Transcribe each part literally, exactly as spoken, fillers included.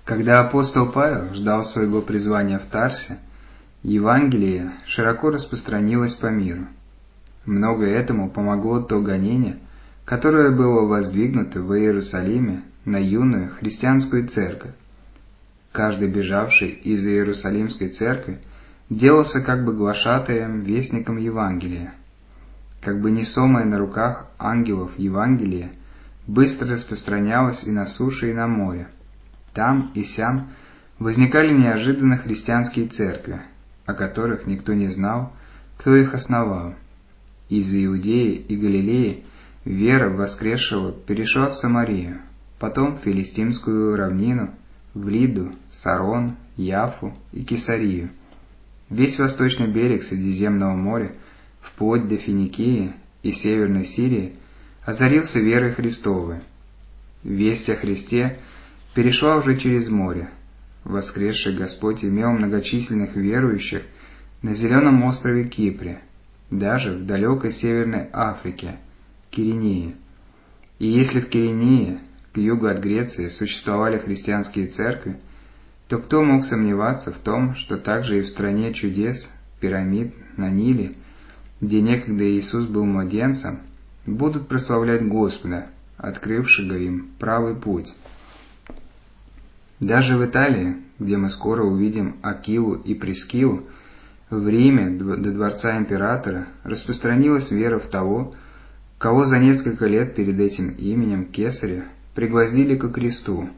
Когда апостол Павел ждал своего призвания в Тарсе, Евангелие широко распространилось по миру. Много этому помогло то гонение, которое было воздвигнуто в Иерусалиме на юную христианскую церковь. Каждый бежавший из Иерусалимской церкви делался как бы глашатаем, вестником Евангелия. Как бы несомое на руках ангелов Евангелие быстро распространялось и на суше, и на море. Там и сям возникали неожиданно христианские церкви, о которых никто не знал, кто их основал. Из Иудеи и Галилеи вера воскресшего перешла в Самарию, потом в Филистимскую равнину, в Лиду, Сарон, Яфу и Кесарию. Весь восточный берег Средиземного моря, вплоть до Финикии и Северной Сирии, озарился верой Христовой. Весть о Христе перешла уже через море. Воскресший Господь имел многочисленных верующих на зеленом острове Кипре, даже в далекой Северной Африке, Киринее. И если в Киринее, к югу от Греции, существовали христианские церкви, то кто мог сомневаться в том, что также и в стране чудес, пирамид, на Ниле, где некогда Иисус был младенцем, будут прославлять Господа, открывшего им правый путь. Даже в Италии, где мы скоро увидим Акилу и Прискилу, в Риме до дворца императора распространилась вера в того, кого за несколько лет перед этим именем Кесаря пригвоздили ко кресту.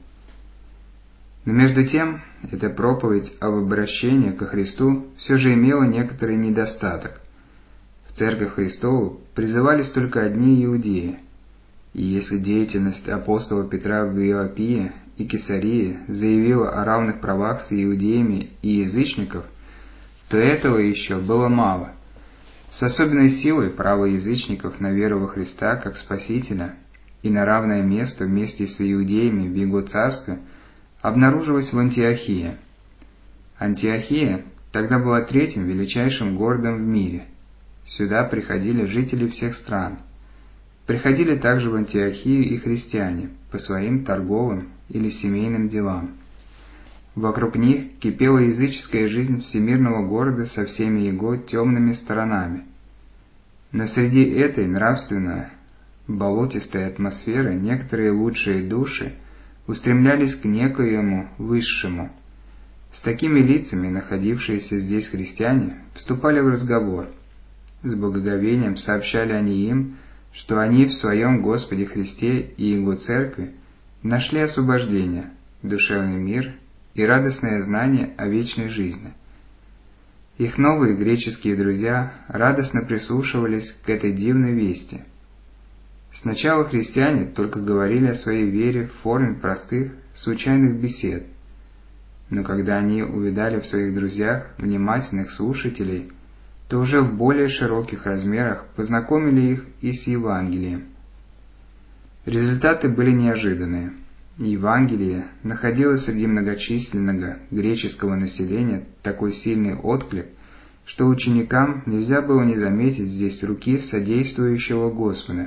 Но между тем, эта проповедь об обращении ко Христу все же имела некоторый недостаток. В Церковь Христову призывались только одни иудеи, и если деятельность апостола Петра в Иопии и Кесарии заявила о равных правах с иудеями и язычников, то этого еще было мало. С особенной силой право язычников на веру во Христа как Спасителя и на равное место вместе с иудеями в Его Царстве обнаружилось в Антиохии. Антиохия тогда была третьим величайшим городом в мире. Сюда приходили жители всех стран. Приходили также в Антиохию и христиане по своим торговым или семейным делам. Вокруг них кипела языческая жизнь всемирного города со всеми его темными сторонами. Но среди этой нравственно болотистой атмосферы некоторые лучшие души устремлялись к некоему высшему. С такими лицами находившиеся здесь христиане вступали в разговор. С благоговением сообщали они им, что они в своем Господе Христе и Его Церкви нашли освобождение, душевный мир и радостное знание о вечной жизни. Их новые греческие друзья радостно прислушивались к этой дивной вести. Сначала христиане только говорили о своей вере в форме простых, случайных бесед, но когда они увидали в своих друзьях внимательных слушателей, то уже в более широких размерах познакомили их и с Евангелием. Результаты были неожиданные. Евангелие находило среди многочисленного греческого населения такой сильный отклик, что ученикам нельзя было не заметить здесь руки содействующего Господа.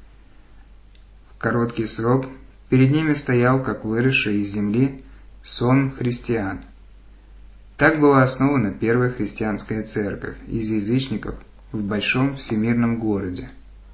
В короткий срок перед ними стоял, как выросший из земли, сон христиан. Так была основана первая христианская церковь из язычников в большом всемирном городе.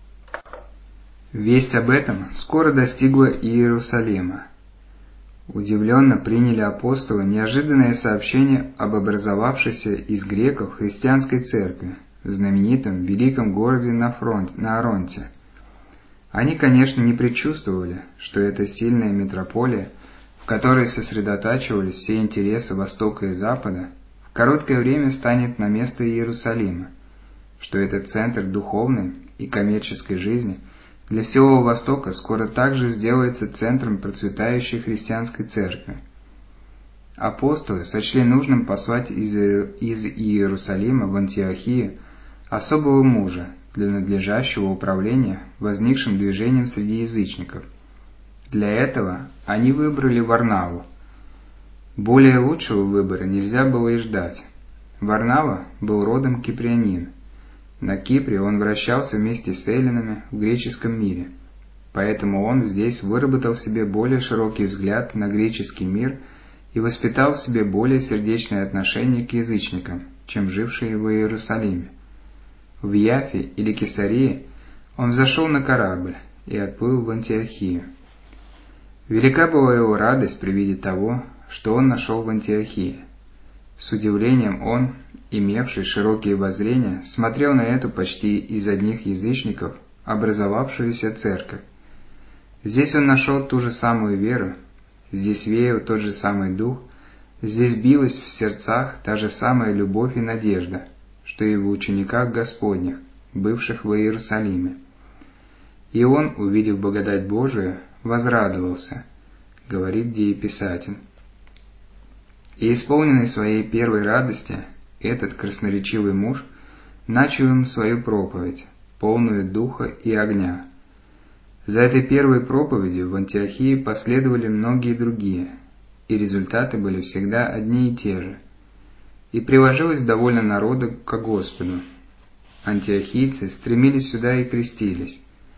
Весть об этом скоро достигла и Иерусалима. Удивленно приняли апостолы неожиданное сообщение об образовавшейся из греков христианской церкви в знаменитом великом городе на, фронте, на Аронте. Они, конечно, не предчувствовали, что эта сильная метрополия, в которой сосредотачивались все интересы Востока и Запада, в короткое время станет на место Иерусалима, что этот центр духовной и коммерческой жизни для всего Востока скоро также сделается центром процветающей христианской церкви. Апостолы сочли нужным послать из, из Иерусалима в Антиохию особого мужа для надлежащего управления возникшим движением среди язычников. Для этого они выбрали Варнаву. Более лучшего выбора нельзя было и ждать. Варнава был родом киприанин. На Кипре он вращался вместе с эллинами в греческом мире, поэтому он здесь выработал себе более широкий взгляд на греческий мир и воспитал в себе более сердечное отношение к язычникам, чем жившие в Иерусалиме. В Яффе или Кесарии он взошел на корабль и отплыл в Антиохию. Велика была его радость при виде того, что он нашел в Антиохии. С удивлением он, имевший широкие воззрения, смотрел на эту почти из одних язычников образовавшуюся церковь. Здесь он нашел ту же самую веру, здесь веял тот же самый дух, здесь билась в сердцах та же самая любовь и надежда, что и в учениках Господних, бывших в Иерусалиме. И он, увидев благодать Божию, возрадовался, говорит дееписатель. И исполненный своей первой радости, этот красноречивый муж начал им свою проповедь, полную духа и огня. За этой первой проповедью в Антиохии последовали многие другие, и результаты были всегда одни и те же. И приложилось довольно народа ко Господу. Антиохийцы стремились сюда и крестились.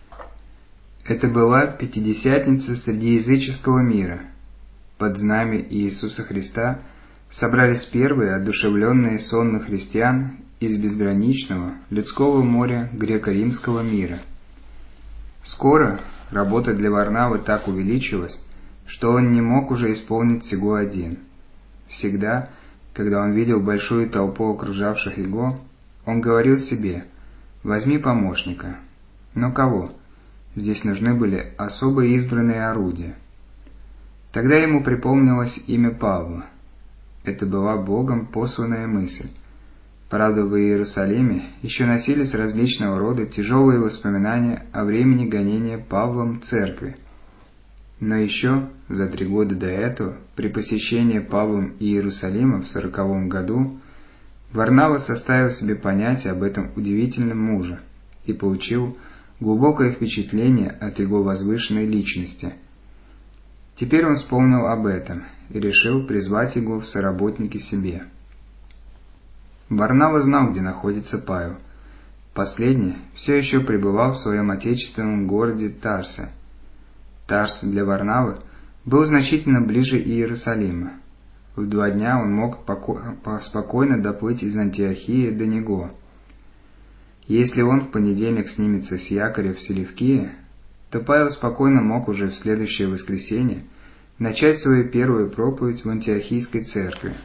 Это была Пятидесятница среди языческого мира. Под знамя Иисуса Христа собрались первые одушевленные сонмы христиан из безграничного людского моря греко-римского мира. Скоро работа для Варнавы так увеличилась, что он не мог уже исполнить сего один. Всегда, когда он видел большую толпу окружавших его, он говорил себе: «Возьми помощника». Но кого? Здесь нужны были особо избранные орудия. Тогда ему припомнилось имя Павла. Это была Богом посланная мысль. Правда, в Иерусалиме еще носились различного рода тяжелые воспоминания о времени гонения Павлом церкви. Но еще за три года до этого, при посещении Павлом Иерусалима в сороковом году, Варнава составил себе понятие об этом удивительном муже и получил глубокое впечатление от его возвышенной личности. Теперь он вспомнил об этом и решил призвать его в соработники себе. Варнава знал, где находится Павел. Последний все еще пребывал в своем отечественном городе Тарсе. Тарс для Варнавы был значительно ближе Иерусалима. В два дня он мог поко- спокойно доплыть из Антиохии до него. Если он в понедельник снимется с якоря в Селевкии, то Павел спокойно мог уже в следующее воскресенье начать свою первую проповедь в Антиохийской церкви.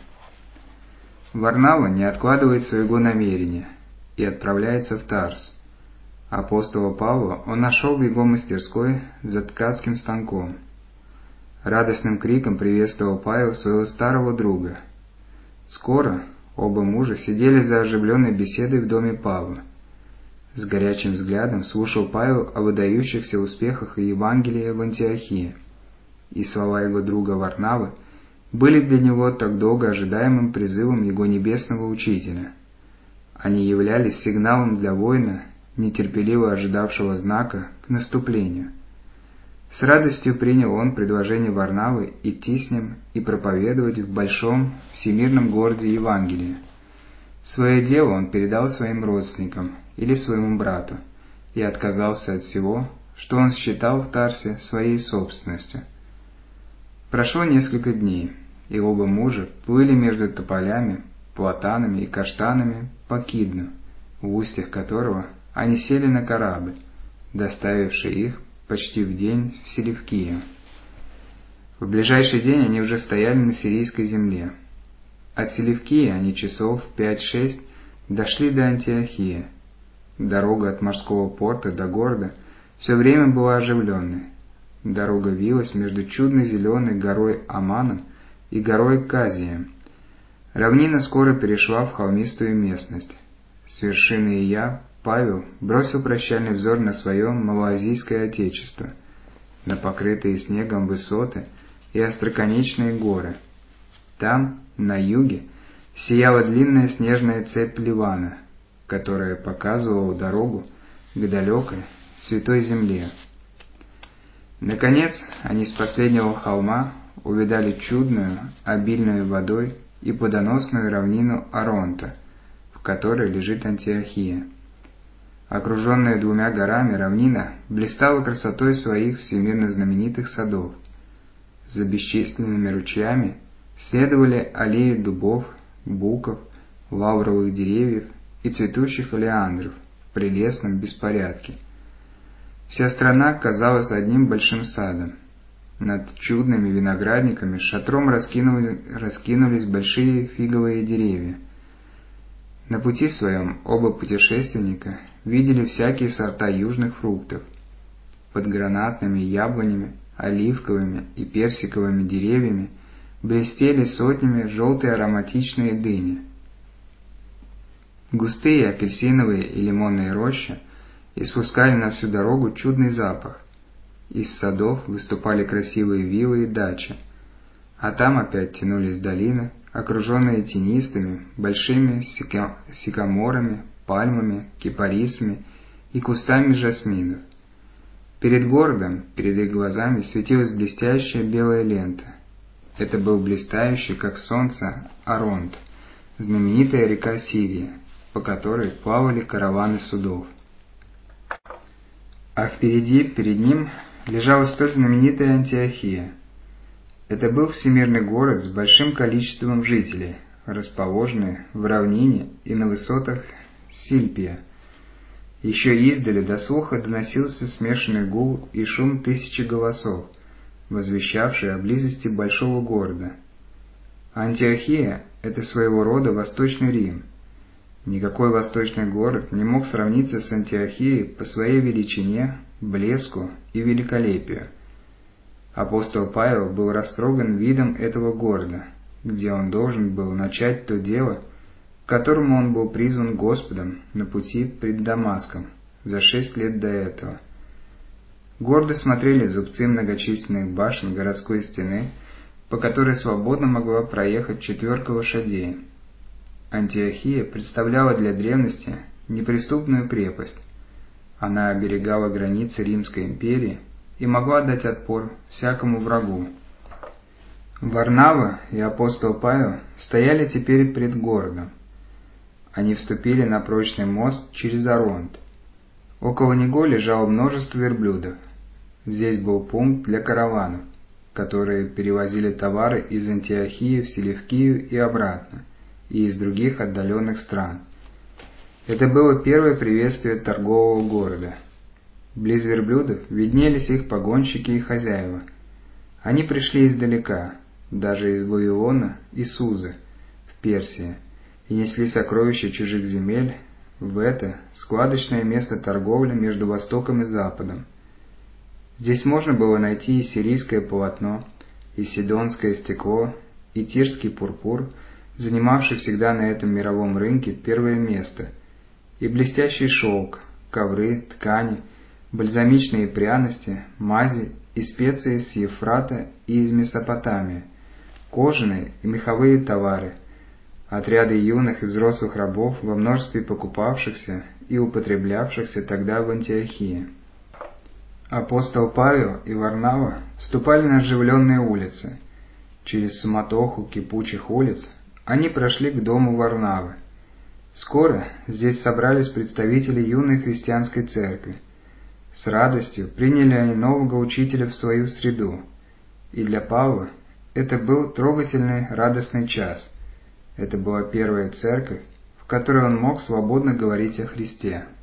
Варнава не откладывает своего намерения и отправляется в Тарс. Апостола Павла он нашел в его мастерской за ткацким станком. Радостным криком приветствовал Павел своего старого друга. Скоро оба мужа сидели за оживленной беседой в доме Павла. С горячим взглядом слушал Павел о выдающихся успехах Евангелия в Антиохии, и слова его друга Варнавы были для него так долго ожидаемым призывом его небесного учителя. Они являлись сигналом для воина, нетерпеливо ожидавшего знака к наступлению. С радостью принял он предложение Варнавы идти с ним и проповедовать в большом всемирном городе Евангелие. Свое дело он передал своим родственникам или своему брату и отказался от всего, что он считал в Тарсе своей собственностью. Прошло несколько дней, и оба мужа плыли между тополями, платанами и каштанами по Кидну, в устьях которого они сели на корабль, доставивший их почти в день в Селевкию. В ближайший день они уже стояли на сирийской земле. От Селевкии они часов в пять-шесть дошли до Антиохии. Дорога от морского порта до города все время была оживленной. Дорога вилась между чудно зеленой горой Аманом и горой Казием. Равнина скоро перешла в холмистую местность. С вершины Ия Павел бросил прощальный взор на свое малоазийское отечество, на покрытые снегом высоты и остроконечные горы. Там, на юге, сияла длинная снежная цепь Ливана, которая показывала дорогу к далекой святой земле. Наконец, они с последнего холма увидали чудную, обильную водой и плодоносную равнину Аронта, в которой лежит Антиохия. Окруженная двумя горами равнина блистала красотой своих всемирно знаменитых садов. За бесчисленными ручьями Следовали аллеи дубов, буков, лавровых деревьев и цветущих олеандров в прелестном беспорядке. Вся страна казалась одним большим садом. Над чудными виноградниками шатром раскинули, раскинулись большие фиговые деревья. На пути своем оба путешественника видели всякие сорта южных фруктов. Под гранатными яблонями, оливковыми и персиковыми деревьями блестели сотнями желтые ароматичные дыни. Густые апельсиновые и лимонные рощи испускали на всю дорогу чудный запах. Из садов выступали красивые виллы и дачи, а там опять тянулись долины, окруженные тенистыми, большими сикаморами, пальмами, кипарисами и кустами жасминов. Перед городом, перед их глазами светилась блестящая белая лента. Это был блистающий, как солнце, Аронт, знаменитая река Сирия, по которой плавали караваны судов. А впереди, перед ним, лежала столь знаменитая Антиохия. Это был всемирный город с большим количеством жителей, расположенный в равнине и на высотах Сильпия. Еще издали до слуха доносился смешанный гул и шум тысячи голосов, возвещавший о близости большого города. Антиохия – это своего рода Восточный Рим. Никакой восточный город не мог сравниться с Антиохией по своей величине, блеску и великолепию. Апостол Павел был растроган видом этого города, где он должен был начать то дело, к которому он был призван Господом на пути пред Дамаском за шесть лет до этого. Гордо смотрели зубцы многочисленных башен городской стены, по которой свободно могла проехать четверка лошадей. Антиохия представляла для древности неприступную крепость. Она оберегала границы Римской империи и могла дать отпор всякому врагу. Варнава и апостол Павел стояли теперь пред городом. Они вступили на прочный мост через Аронт. Около него лежало множество верблюдов. Здесь был пункт для караванов, которые перевозили товары из Антиохии в Селевкию и обратно, и из других отдаленных стран. Это было первое приветствие торгового города. Близ верблюдов виднелись их погонщики и хозяева. Они пришли издалека, даже из Вавилона и Сузы, в Персии, и несли сокровища чужих земель в это складочное место торговли между Востоком и Западом. Здесь можно было найти и сирийское полотно, и сидонское стекло, и тирский пурпур, занимавший всегда на этом мировом рынке первое место, и блестящий шелк, ковры, ткани, бальзамичные пряности, мази и специи с Ефрата и из Месопотамии, кожаные и меховые товары, отряды юных и взрослых рабов во множестве покупавшихся и употреблявшихся тогда в Антиохии. Апостол Павел и Варнава вступали на оживленные улицы. Через суматоху кипучих улиц они прошли к дому Варнавы. Скоро здесь собрались представители юной христианской церкви. С радостью приняли они нового учителя в свою среду, и для Павла это был трогательный радостный час. Это была первая церковь, в которой он мог свободно говорить о Христе.